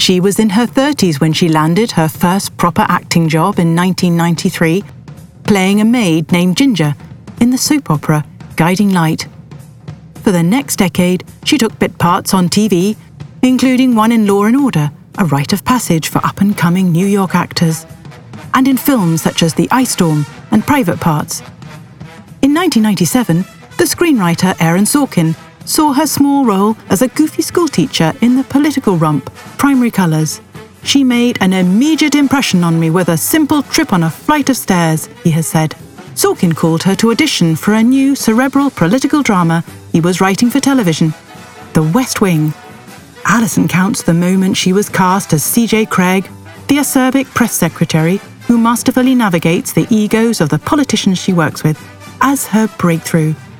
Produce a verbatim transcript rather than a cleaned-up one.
She was in her thirties when she landed her first proper acting job in nineteen ninety-three, playing a maid named Ginger in the soap opera Guiding Light. For the next decade, she took bit parts on T V, including one in Law and Order, a rite of passage for up-and-coming New York actors, and in films such as The Ice Storm and Private Parts. In nineteen ninety-seven, the screenwriter Aaron Sorkin saw her small role as a goofy schoolteacher in the political romp Primary Colours. She made an immediate impression on me with a simple trip on a flight of stairs, he has said. Sorkin called her to audition for a new cerebral political drama he was writing for television, The West Wing. Alison counts the moment she was cast as C J Craig, the acerbic press secretary who masterfully navigates the egos of the politicians she works with, as her breakthrough.